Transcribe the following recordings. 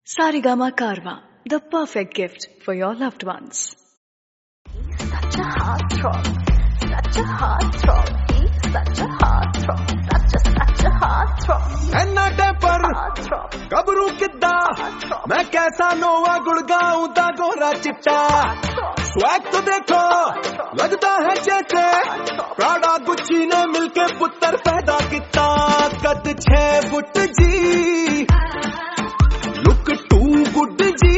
Saregama Karma, the perfect gift for your loved ones. Such a heartthrob, such a heartthrob, he's such a heartthrob, such a heartthrob. ऐना टेपर गबरू किद्दा मैं कैसा नोवा गुड़गाऊं दा गोरा चिट्टा स्वैग तो देखो लगता है जैसे प्राडा गुच्ची ने मिलके पुत्र पैदा किता कद 6 फुट जी लुक 2 गुड जी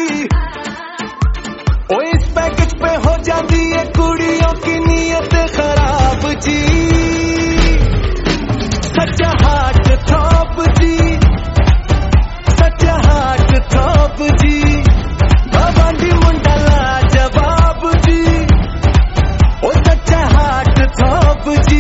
ओ इस पैकेज पे हो जाती है कुड़ियों की नीयत खराब जी सच हार्ट थॉप जी सच हार्ट थॉप जी बाबांडी मुंडा लाजवाब जी ओ सच हार्ट थॉप जी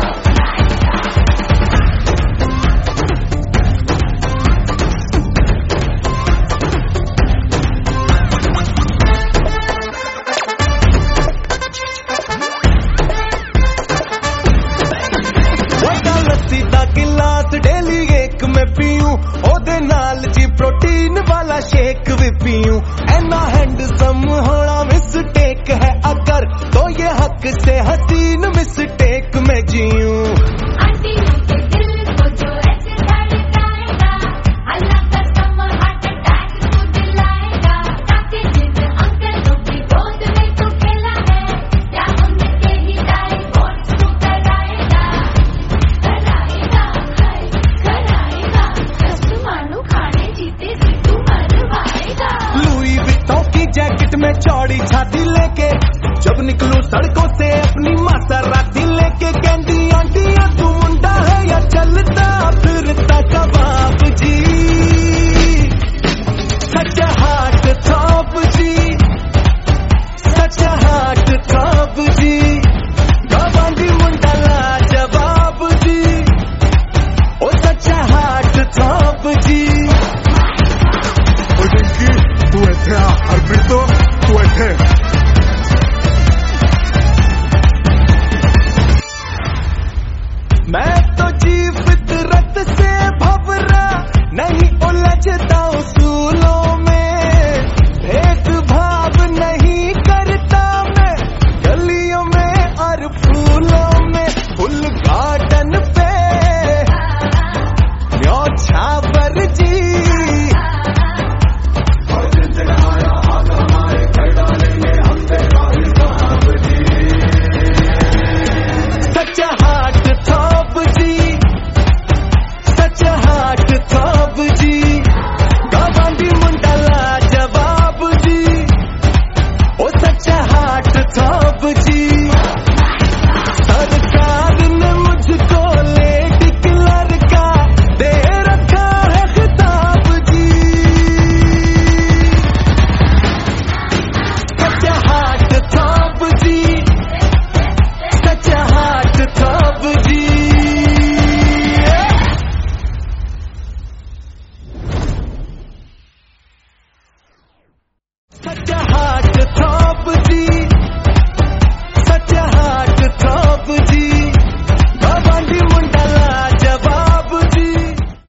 गिलास डेली एक में पीऊं ओदे नाल जी प्रोटीन वाला शेक भी पीऊं ऐना हैंडसम होना मिस्टेक है अगर तो ये हक से हसीन मिस्टेक में जीऊं आंटी के दिल को जो ऐसे धड़काएगा अल्लाह कसम हार्ट अटैक को दिलाएगा ताकि जिन अंकलों की गोद में तू खेला है या उनके ही डाइवोर्स को कराएगा कसमानू खाने जीते जी तू मरवाएगा लुई विटों की जैकेट में चौड़ी छाती लेके जब निकलूं सड़कों से अपनी मासराती लेके कहती आंटियां तू मुंडा है या चलता फिरता कबाब जी सच हार्ट थॉप जी सच हार्ट थॉप जी बाबांडी मुंडा लाजवाब जी ओ सच हार्ट थॉप जी ओ डिंकी तू इत्थे आ हरप्रीतो तू इत्थे मैं तो जी फितरत से भवरा नहीं उलझता उस